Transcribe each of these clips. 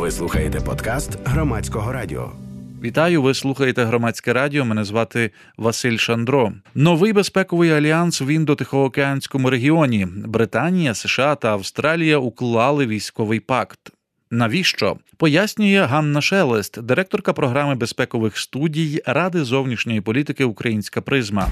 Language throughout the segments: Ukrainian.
Ви слухаєте подкаст Громадського радіо. Вітаю, ви слухаєте Громадське радіо, мене звати Василь Шандро. Новий безпековий альянс в Індо-Тихоокеанському регіоні. Британія, США та Австралія уклали військовий пакт. Навіщо? Пояснює Ганна Шелест, директорка програми безпекових студій Ради зовнішньої політики «Українська призма».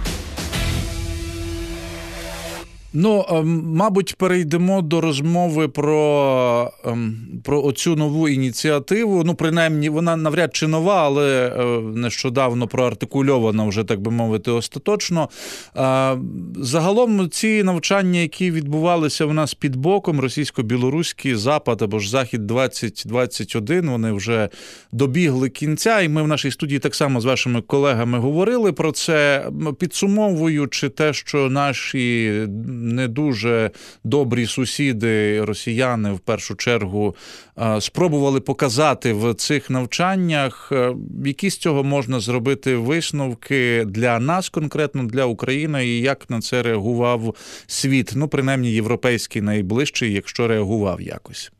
Мабуть, перейдемо до розмови про оцю нову ініціативу. Принаймні, вона навряд чи нова, але нещодавно проартикульована вже, так би мовити, остаточно. Загалом ці навчання, які відбувалися в нас під боком, російсько-білоруський Запад або ж Захід-2021, вони вже добігли кінця, і ми в нашій студії так само з вашими колегами говорили про це, підсумовуючи те, що наші не дуже добрі сусіди, росіяни, в першу чергу, спробували показати в цих навчаннях. Які з цього можна зробити висновки для нас конкретно, для України, і як на це реагував світ? Принаймні, європейський найближчий, якщо реагував якось.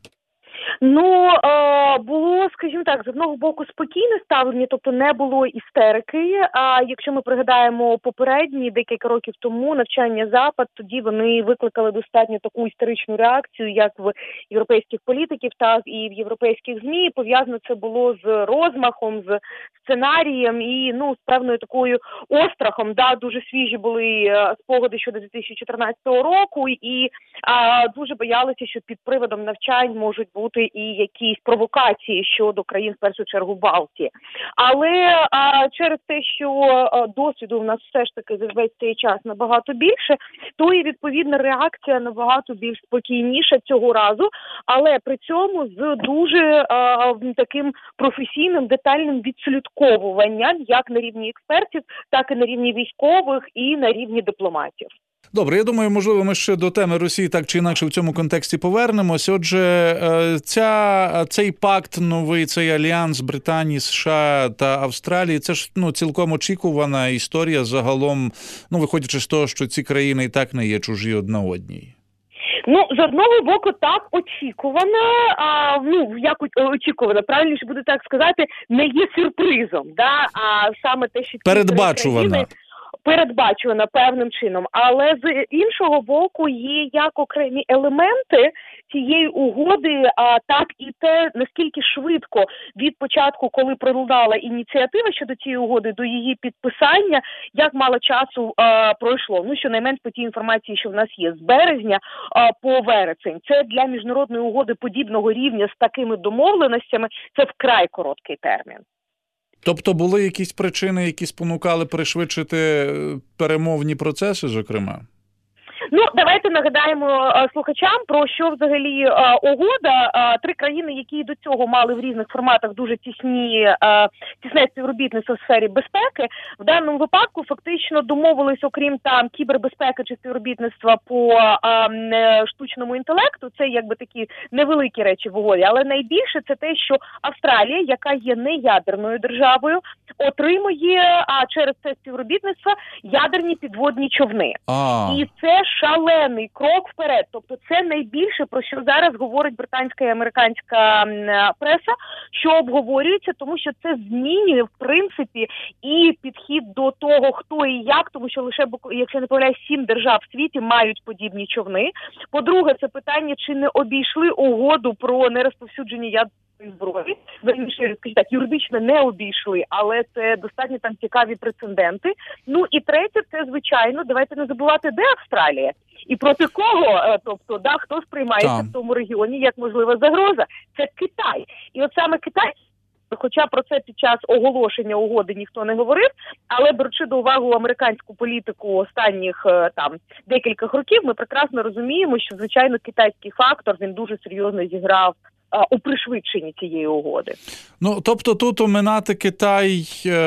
Було, скажімо так, з одного боку спокійне ставлення, тобто не було істерики. А якщо ми пригадаємо попередні декілька років тому навчання Запад, тоді вони викликали достатньо таку істеричну реакцію, як в європейських політиків, так і в європейських ЗМІ. Пов'язано це було з розмахом, з сценарієм і, з певною такою острахом. Дуже свіжі були спогади щодо 2014 року і дуже боялися, що під приводом навчань можуть бути і якісь провокації щодо країн, в першу чергу, Балтії. Але через те, що досвіду в нас все ж таки за весь цей час набагато більше, то і відповідна реакція набагато більш спокійніша цього разу, але при цьому з дуже таким професійним, детальним відслідковуванням як на рівні експертів, так і на рівні військових і на рівні дипломатів. Добре, я думаю, можливо, ми ще до теми Росії так чи інакше в цьому контексті повернемось. Отже, цей пакт новий, цей альянс Британії, США та Австралії, це ж цілком очікувана історія загалом, виходячи з того, що ці країни і так не є чужі одна одній. З одного боку, так, очікувана, очікувана, правильніше буде так сказати, не є сюрпризом, а саме те, що передбачувана певним чином, але з іншого боку є як окремі елементи цієї угоди, так і те, наскільки швидко від початку, коли пролунала ініціатива щодо цієї угоди, до її підписання, як мало часу пройшло. Щонайменш по тій інформації, що в нас є, з березня по вересень. Це для міжнародної угоди подібного рівня з такими домовленостями, це вкрай короткий термін. Тобто були якісь причини, які спонукали пришвидшити перемовні процеси, зокрема? Давайте нагадаємо слухачам, про що взагалі угода. Три країни, які до цього мали в різних форматах дуже тісне співробітництво в сфері безпеки, в даному випадку фактично домовились, окрім кібербезпеки чи співробітництва по штучному інтелекту, це якби такі невеликі речі в угоді, але найбільше це те, що Австралія, яка є неядерною державою, отримує через це співробітництво ядерні підводні човни. І це шалений крок вперед. Тобто це найбільше, про що зараз говорить британська і американська преса, що обговорюється, тому що це змінює, в принципі, і підхід до того, хто і як, тому що лише, якщо не помиляюсь, 7 держав в світі мають подібні човни. По-друге, це питання, чи не обійшли угоду про нерозповсюдження ядерної зброї. Верніше, юридично не обійшли, але це достатньо цікаві прецеденти. І третє, це, звичайно, давайте не забувати, де Австралія. І проти кого, тобто, хто сприймається в тому регіоні як можлива загроза. Це Китай. І от саме Китай, хоча про це під час оголошення угоди ніхто не говорив, але беручи до уваги американську політику останніх декілька років, ми прекрасно розуміємо, що, звичайно, китайський фактор, він дуже серйозно зіграв у пришвидшенні цієї угоди. Тобто тут оминати Китай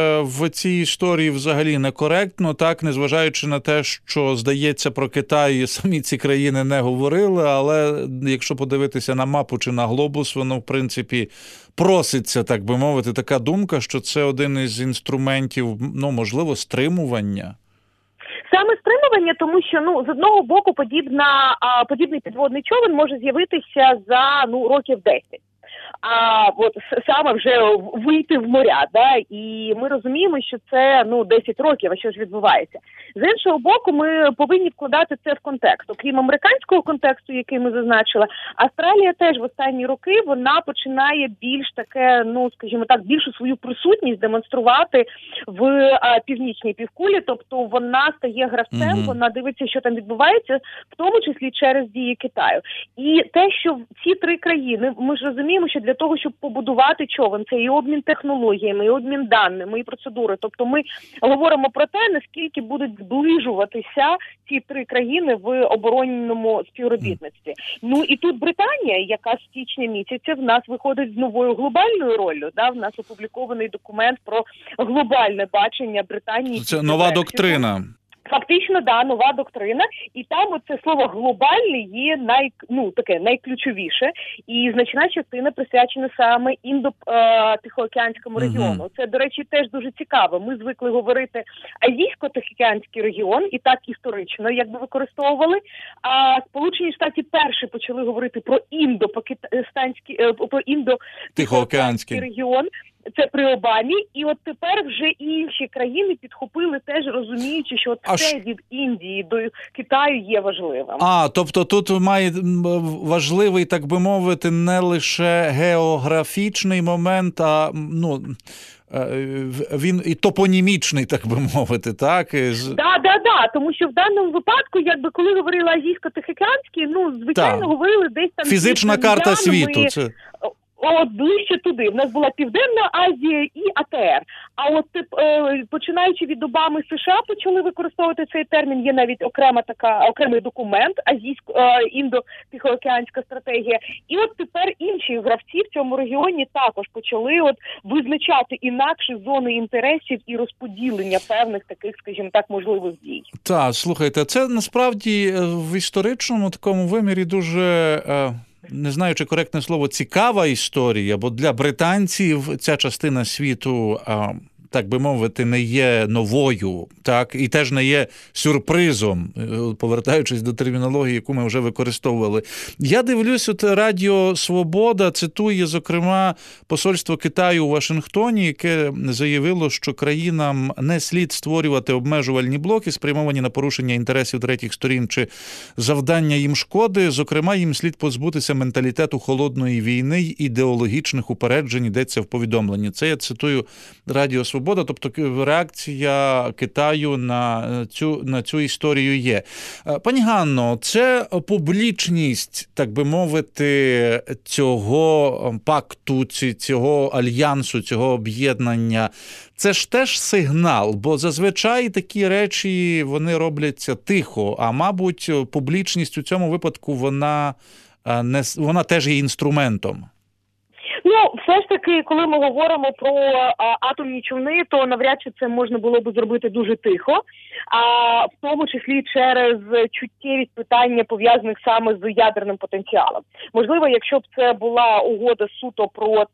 в цій історії взагалі некоректно, так, незважаючи на те, що, здається, про Китай самі ці країни не говорили, але якщо подивитися на мапу чи на глобус, воно, в принципі, проситься, так би мовити, така думка, що це один із інструментів, можливо, стримування. Саме стримування, тому що, з одного боку, подібний підводний човен може з'явитися за, років 10. от саме вже вийти в моря, да, і ми розуміємо, що це 10 років, а що ж відбувається. З іншого боку, ми повинні вкладати це в контекст. Окрім американського контексту, який ми зазначили, Австралія теж в останні роки вона починає більш таке, скажімо так, більшу свою присутність демонструвати в північній півкулі, тобто вона стає гравцем, вона дивиться, що там відбувається, в тому числі через дії Китаю. І те, що ці три країни, ми ж розуміємо, що для того, щоб побудувати човен, це і обмін технологіями, і обмін даними, і процедури. Тобто ми говоримо про те, наскільки будуть зближуватися ці три країни в оборонному співробітництві. І тут Британія, яка з січня місяця в нас виходить з новою глобальною роллю. Да? В нас опублікований документ про глобальне бачення Британії. Це нова доктрина. Фактично, да, нова доктрина, і там оце слово «глобальний» є найключовіше, і значна частина присвячена саме Індо-Тихоокеанському регіону. Це, до речі, теж дуже цікаво. Ми звикли говорити Азійсько-Тихоокеанський регіон, і так історично, якби використовували, а Сполучені Штати перші почали говорити про Індо-Тихоокеанський регіон. Це при Обамі, і от тепер вже інші країни підхопили теж, розуміючи, що це від Індії до Китаю є важливим. Тобто тут має важливий, так би мовити, не лише географічний момент, а він і топонімічний, так би мовити, так? Да, тому що в даному випадку, якби коли говорили азійсько-тихоокеанський, звичайно, говорили десь там... Фізична карта світу, це... ближче туди. В нас була Південна Азія і АТР. А от починаючи від Обами, США почали використовувати цей термін. Є навіть окремий документ, Індо-Тихоокеанська стратегія. І от тепер інші гравці в цьому регіоні також почали визначати інакші зони інтересів і розподілення певних таких, скажімо так, можливих дій. Так, слухайте, це насправді в історичному такому вимірі дуже... не знаю, чи коректне слово, цікава історія, бо для британців ця частина світу, так би мовити, не є новою, так, і теж не є сюрпризом, повертаючись до термінології, яку ми вже використовували. Я дивлюсь, Радіо Свобода цитує, зокрема, посольство Китаю у Вашингтоні, яке заявило, що країнам не слід створювати обмежувальні блоки, спрямовані на порушення інтересів третіх сторін чи завдання їм шкоди. Зокрема, їм слід позбутися менталітету холодної війни й ідеологічних упереджень, йдеться в повідомленні. Це я цитую Радіо Свобода. Тобто реакція Китаю на цю історію є. Пані Ганно, це публічність, так би мовити, цього пакту, цього альянсу, цього об'єднання, це ж теж сигнал, бо зазвичай такі речі, вони робляться тихо, а мабуть, публічність у цьому випадку, вона теж є інструментом. Все ж таки, коли ми говоримо про атомні човни, то навряд чи це можна було б зробити дуже тихо, в тому числі через чуттєвість питання, пов'язаних саме з ядерним потенціалом. Можливо, якщо б це була угода суто про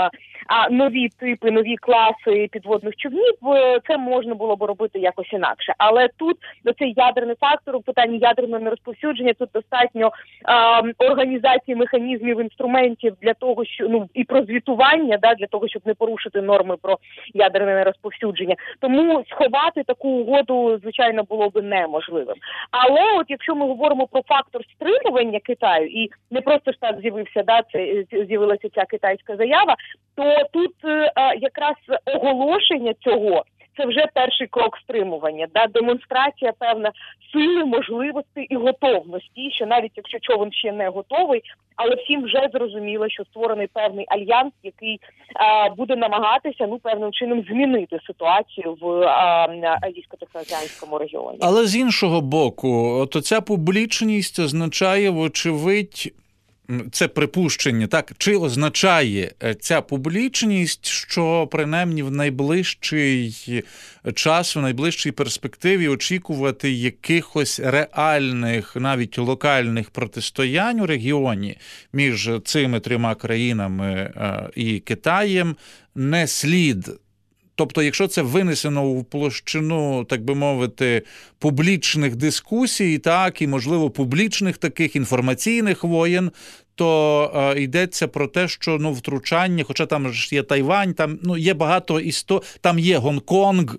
нові типи, нові класи підводних човнів, це можна було б робити якось інакше. Але тут цей ядерний фактор, у питанні ядерного нерозповсюдження, тут достатньо організації механізмів, інструментів для того, що і про звітування, для того, щоб не порушити норми про ядерне нерозповсюдження. Тому сховати таку угоду, звичайно, було б неможливим. Але якщо ми говоримо про фактор стримування Китаю, і не просто ж так з'явилася ця китайська заява, то тут якраз оголошення цього – це вже перший крок стримування, демонстрація певна сили, можливості і готовності, що навіть якщо човен ще не готовий, але всім вже зрозуміло, що створений певний альянс, який буде намагатися певним чином змінити ситуацію в Азійсько-Тихоокеанському регіоні. Але з іншого боку, ця публічність означає, вочевидь, це припущення, так? Чи означає ця публічність, що принаймні в найближчий час, в найближчій перспективі очікувати якихось реальних, навіть локальних протистоянь у регіоні між цими трьома країнами і Китаєм не слід? Тобто, якщо це винесено у площину, так би мовити, публічних дискусій, так, і, можливо, публічних таких інформаційних воєн, Тобто йдеться про те, що втручання, хоча там ж є Тайвань, там є багато там є Гонконг,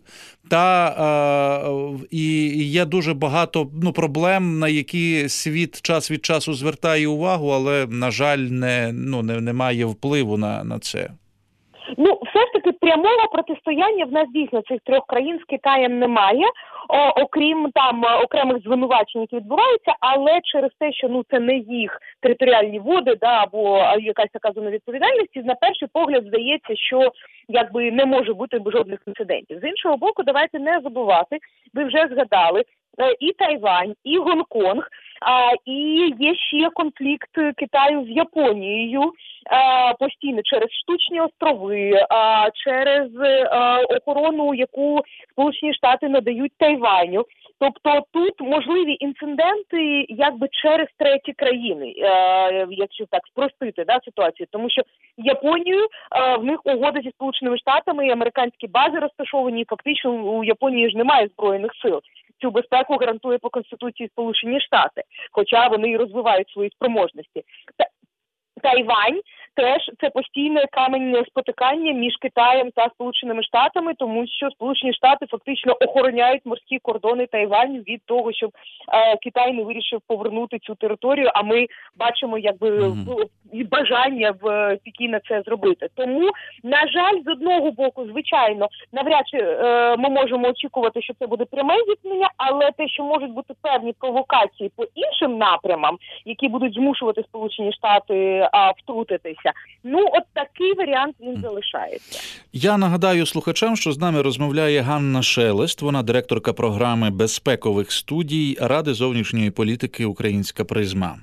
і є дуже багато проблем, на які світ час від часу звертає увагу, але, на жаль, не має впливу на це. Все ж таки прямого протистояння в нас дійсно цих трьох країн з Китаєм немає, окрім там окремих звинувачень, які відбуваються, але через те, що це не їх територіальні води, або якась така зона відповідальності, на перший погляд здається, що якби не може бути жодних інцидентів. З іншого боку, давайте не забувати, ви вже згадали, і Тайвань, і Гонконг, і є ще конфлікт Китаю з Японією постійно через штучні острови, через охорону, яку Сполучені Штати надають Тайваню. Тобто тут можливі інциденти якби через треті країни, якщо так спростити ситуацію. Тому що Японію, в них угода зі Сполученими Штатами, і американські бази розташовані, і фактично у Японії ж немає збройних сил. Цю безпеку гарантує по Конституції Сполучені Штати, хоча вони і розвивають свої спроможності. Тайвань теж це постійне камінь спотикання між Китаєм та Сполученими Штатами, тому що Сполучені Штати фактично охороняють морські кордони Тайваню від того, щоб Китай не вирішив повернути цю територію, а ми бачимо бажання в Пекіна це зробити. Тому, на жаль, з одного боку, звичайно, навряд чи ми можемо очікувати, що це буде пряме зіткнення, але те, що можуть бути певні провокації по іншим напрямам, які будуть змушувати Сполучені Штати втрутитися, от такий варіант він залишається. Я нагадаю слухачам, що з нами розмовляє Ганна Шелест, вона директорка програми безпекових студій Ради зовнішньої політики «Українська призма».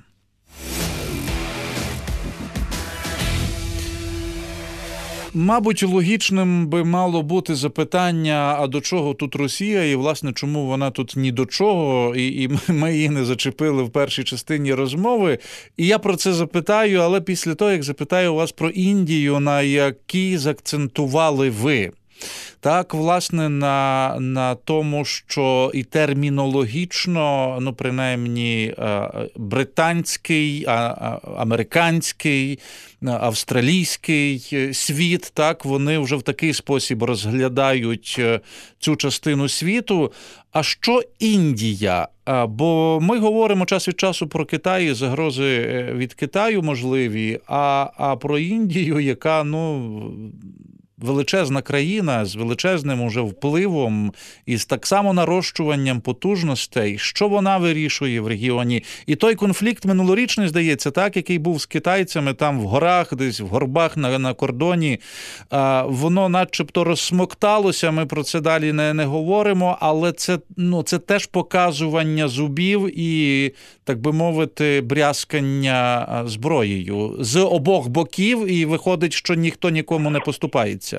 Мабуть, логічним би мало бути запитання, а до чого тут Росія, і, власне, чому вона тут ні до чого, і ми її не зачепили в першій частині розмови. І я про це запитаю, але після того, як запитаю вас про Індію, на якій заакцентували ви. Так, власне, на тому, що і термінологічно, принаймні, британський, американський, австралійський світ, так, вони вже в такий спосіб розглядають цю частину світу. А що Індія? Бо ми говоримо час від часу про Китай, загрози від Китаю можливі, а про Індію, яка, величезна країна з величезним уже впливом і з так само нарощуванням потужностей, що вона вирішує в регіоні. І той конфлікт минулорічний, здається, так, який був з китайцями там в горах, десь в горбах на кордоні, воно начебто розсмокталося, ми про це далі не говоримо, але це теж показування зубів і, так би мовити, брязкання зброєю з обох боків, і виходить, що ніхто нікому не поступається.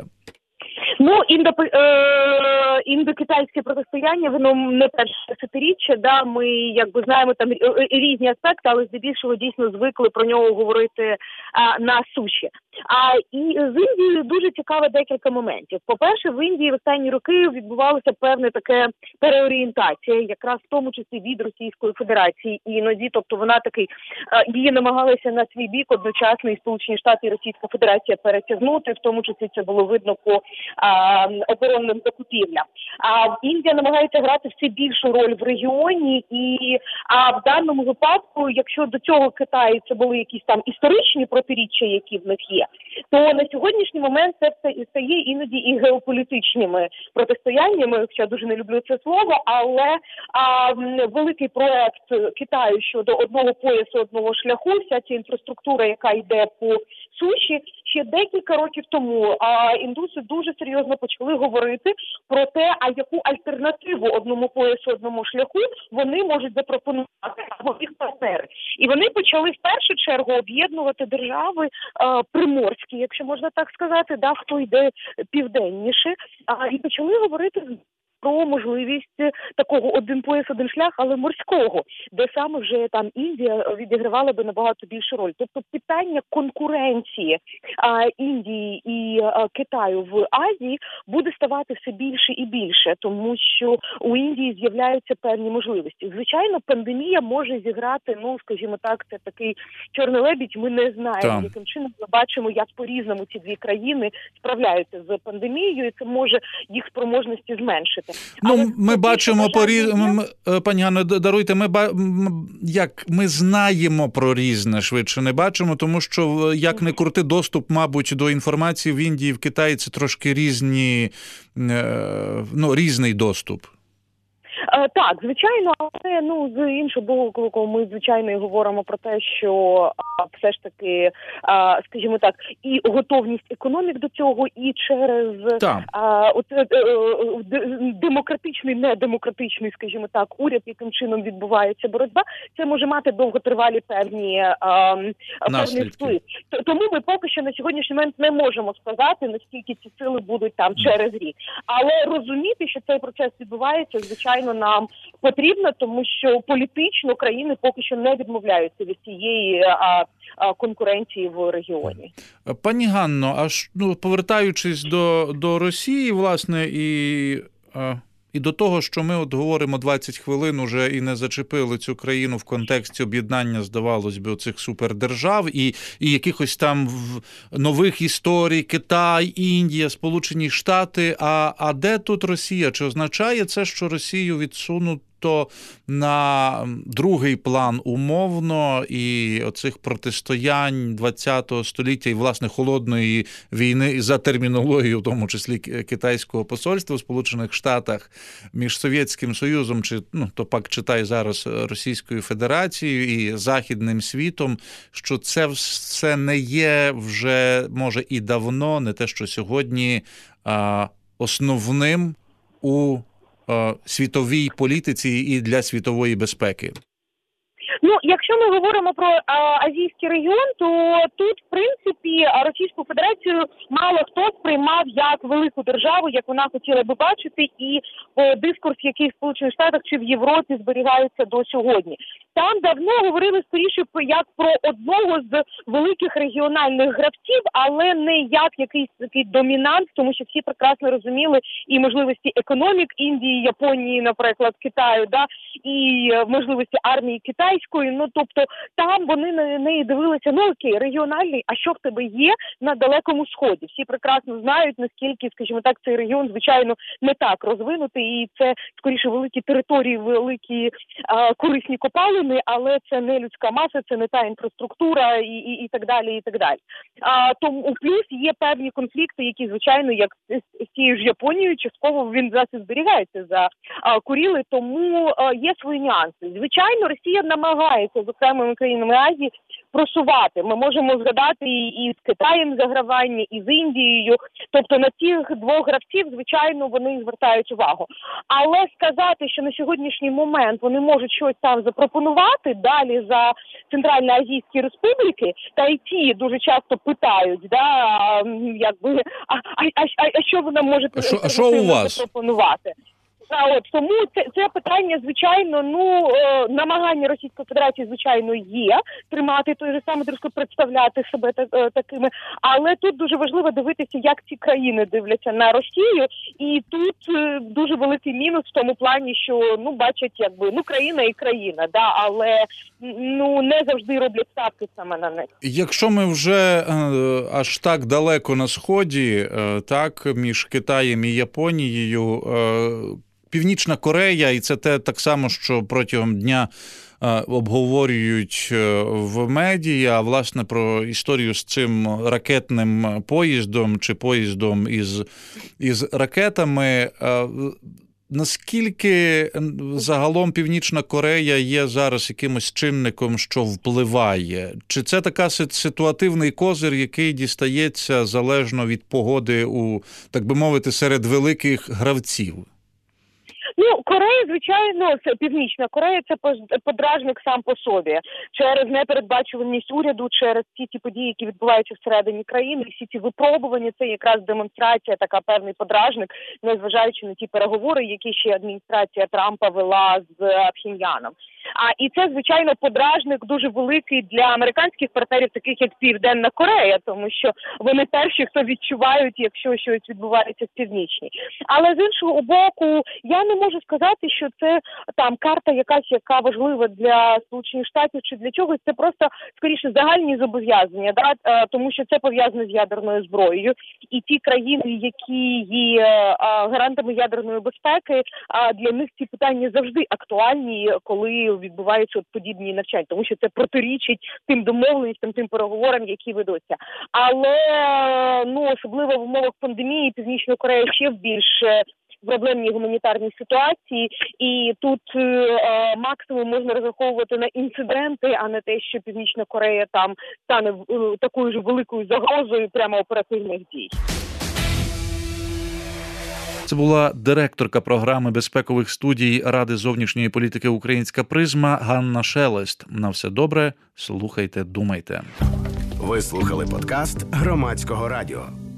Індокитайське протистояння, воно не перше десятиріччя, ми знаємо там різні аспекти, але здебільшого дійсно звикли про нього говорити на суші. І з Індією дуже цікаво декілька моментів. По-перше, в Індії в останні роки відбувалася певна така переорієнтація, якраз в тому числі від Російської Федерації іноді, тобто вона її намагалися на свій бік одночасно і Сполучені Штати, і Російська Федерація перетягнути, в тому числі це було видно по оборонним закупівлям. Індія намагається грати все більшу роль в регіоні, і в даному випадку, якщо до цього Китаю це були якісь там історичні протиріччя, які в них є, то на сьогоднішній момент це все стає іноді і геополітичними протистояннями, хоча дуже не люблю це слово, але великий проект Китаю щодо одного поясу, одного шляху, вся ця інфраструктура, яка йде по суші, ще декілька років тому індуси дуже серйозно почали говорити про те, яку альтернативу одному поясу, одному шляху вони можуть запропонувати або їх партнери. І вони почали в першу чергу об'єднувати держави приморські, якщо можна так сказати, хто йде південніше, і почали говорити про можливість такого один пояс, один шлях, але морського, де саме вже там Індія відігравала би набагато більшу роль. Тобто питання конкуренції Індії і Китаю в Азії буде ставати все більше і більше, тому що у Індії з'являються певні можливості. Звичайно, пандемія може зіграти, скажімо так, це такий чорний лебідь, ми не знаємо, яким чином ми бачимо, як по-різному ці дві країни справляються з пандемією, і це може їх спроможності зменшити. Ми бачимо пані Ганно, даруйте, ми знаємо про різне, швидше не бачимо, тому що, як не крути, доступ, мабуть, до інформації в Індії і в Китаї – це трошки різний доступ. Так, звичайно, але з іншого боку, ми звичайно і говоримо про те, що все ж таки, скажімо так, і готовність економік до цього, і через демократичний, недемократичний, скажімо так, уряд, яким чином відбувається боротьба, це може мати довготривалі певні вплив. Тому ми поки що на сьогоднішній момент не можемо сказати, наскільки ці сили будуть там через рік. Але розуміти, що цей процес відбувається, звичайно, нам потрібно, тому що політично країни поки що не відмовляються від цієї конкуренції в регіоні. Пані Ганно, повертаючись до Росії, власне, і до того, що ми говоримо 20 хвилин уже і не зачепили цю країну в контексті об'єднання, здавалось би, оцих супердержав і якихось там нових історій, Китай, Індія, Сполучені Штати. А де тут Росія? Чи означає це, що Росію відсунуто на другий план умовно і оцих протистоянь ХХ століття і, власне, холодної війни за термінологією, в тому числі китайського посольства в Сполучених Штатах, між Совєтським Союзом, то пак читай зараз Російською Федерацією і Західним світом, що це все не є вже, може, і давно, не те, що сьогодні, основним у світовій політиці і для світової безпеки? Якщо ми говоримо про азійський регіон, то тут, в принципі, Російську Федерацію мало хто сприймав як велику державу, як вона хотіла би бачити, і дискурс, який в Сполучених Штатах чи в Європі зберігається до сьогодні. Там давно говорили скоріше як про одного з великих регіональних гравців, але не як якийсь такий домінант, тому що всі прекрасно розуміли і можливості економік Індії, Японії, наприклад, Китаю, і можливості армії китайської. Тобто там вони на неї дивилися, окей, регіональний, а що в тебе є на Далекому Сході? Всі прекрасно знають, наскільки, скажімо так, цей регіон, звичайно, не так розвинутий, і це, скоріше, великі території, великі корисні копалини, але це не людська маса, це не та інфраструктура і так далі, і так далі. Тому плюс є певні конфлікти, які, звичайно, як з тією ж Японією, частково він зараз і зберігається за Куріли, тому є свої нюанси. Звичайно, Росія намагається з окремими країнами Азії просувати. Ми можемо згадати і з Китаєм загравання, і з Індією. Тобто на цих двох гравців, звичайно, вони звертають увагу. Але сказати, що на сьогоднішній момент вони можуть щось там запропонувати далі за Центральноазійські республіки, та й ті дуже часто питають, а що ви нам можете запропонувати? Тому це питання, звичайно, намагання Російської Федерації, звичайно, є тримати той же самий, трошки представляти себе такими, але тут дуже важливо дивитися, як ці країни дивляться на Росію, і тут дуже великий мінус в тому плані, що, бачать, країна і країна, але, не завжди роблять ставки саме на них. Якщо ми вже аж так далеко на Сході, між Китаєм і Японією, Північна Корея, і це так само, що протягом дня обговорюють в медіа, власне, про історію з цим ракетним поїздом чи поїздом із ракетами. Наскільки загалом Північна Корея є зараз якимось чинником, що впливає? Чи це така ситуативний козир, який дістається залежно від погоди так би мовити, серед великих гравців? Ну, Корея, звичайно, це Північна Корея, це подражник сам по собі. Через непередбачуваність уряду, через всі ті події, які відбуваються всередині країни, всі ці випробування, це якраз демонстрація, така певний подражник, незважаючи на ті переговори, які ще адміністрація Трампа вела з Пхеньяном. І це, звичайно, подражник дуже великий для американських партнерів, таких як Південна Корея, тому що вони перші, хто відчувають, якщо щось відбувається в Північній. Але з іншого боку, я не можу сказати, що це там карта якась, яка важлива для Сполучених Штатів чи для чогось. Це просто, скоріше, загальні зобов'язання, тому що це пов'язано з ядерною зброєю. І ті країни, які є гарантами ядерної безпеки, для них ці питання завжди актуальні, коли відбуваються подібні навчання, тому що це протирічить тим домовленостям, тим переговорам, які ведуться. Але, особливо в умовах пандемії, Північна Корея ще в більш проблемній гуманітарній ситуації, і тут максимум можна розраховувати на інциденти, а не те, що Північна Корея там стане такою ж великою загрозою прямо оперативних дій. Це була директорка програми безпекових студій Ради зовнішньої політики «Українська призма» Ганна Шелест. На все добре, слухайте, думайте. Ви слухали подкаст Громадського радіо.